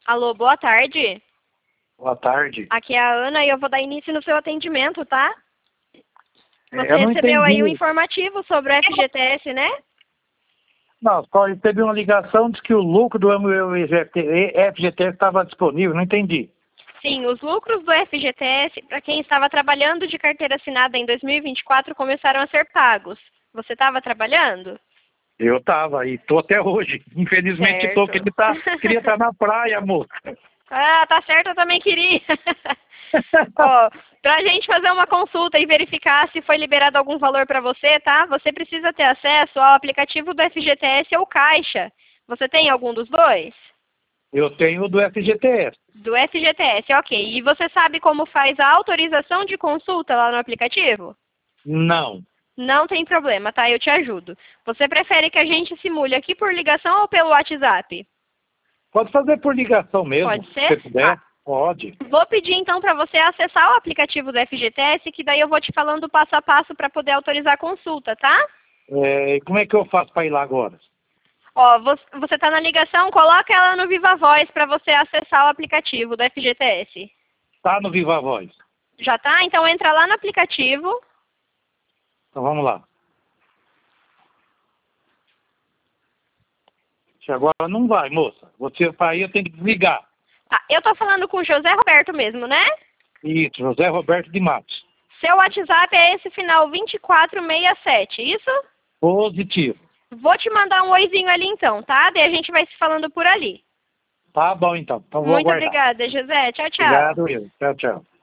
Alô, boa tarde. Boa tarde. Aqui é a Ana e eu vou dar início no seu atendimento, tá? Você Eu não recebeu aí um entendi. informativo sobre o FGTS, né? Não, só recebi uma ligação de que o lucro do meu FGTS estava disponível, não entendi. Sim, os lucros do FGTS, para quem estava trabalhando de carteira assinada em 2024, começaram a ser pagos. Você estava trabalhando? Eu estava e estou até hoje. Infelizmente estou, Certo. queria estar na praia, moço. Ah, tá certo, eu também queria. Ó, pra gente fazer uma consulta e verificar se foi liberado algum valor para você, tá? Você precisa ter acesso ao aplicativo do FGTS ou Caixa. Você tem algum dos dois? Eu tenho o do FGTS. Do FGTS, ok. E você sabe como faz a autorização de consulta lá no aplicativo? Não. Não tem problema, tá? Eu te ajudo. Você prefere que a gente simule aqui por ligação ou pelo WhatsApp? Pode fazer por ligação mesmo, Pode se ser? você puder. Tá. Pode. Vou pedir então para você acessar o aplicativo do FGTS, que daí eu vou te falando passo a passo para poder autorizar a consulta, tá? Como é que eu faço para ir lá agora? Ó, você tá na ligação, coloca ela no Viva Voz para você acessar o aplicativo do FGTS. Tá no Viva Voz. Já tá? Então entra lá no aplicativo. Então vamos lá. Agora não vai, moça. Você para ir eu tenho que desligar. Tá, eu tô falando com o José Roberto mesmo, né? Isso, José Roberto de Matos. Seu WhatsApp é esse final 2467, isso? Positivo. Vou te mandar um oizinho ali então, tá? Daí a gente vai se falando por ali. Tá bom então. Então vou Muito aguardar. obrigada, José. Tchau, tchau. Obrigado, eu. Tchau, tchau.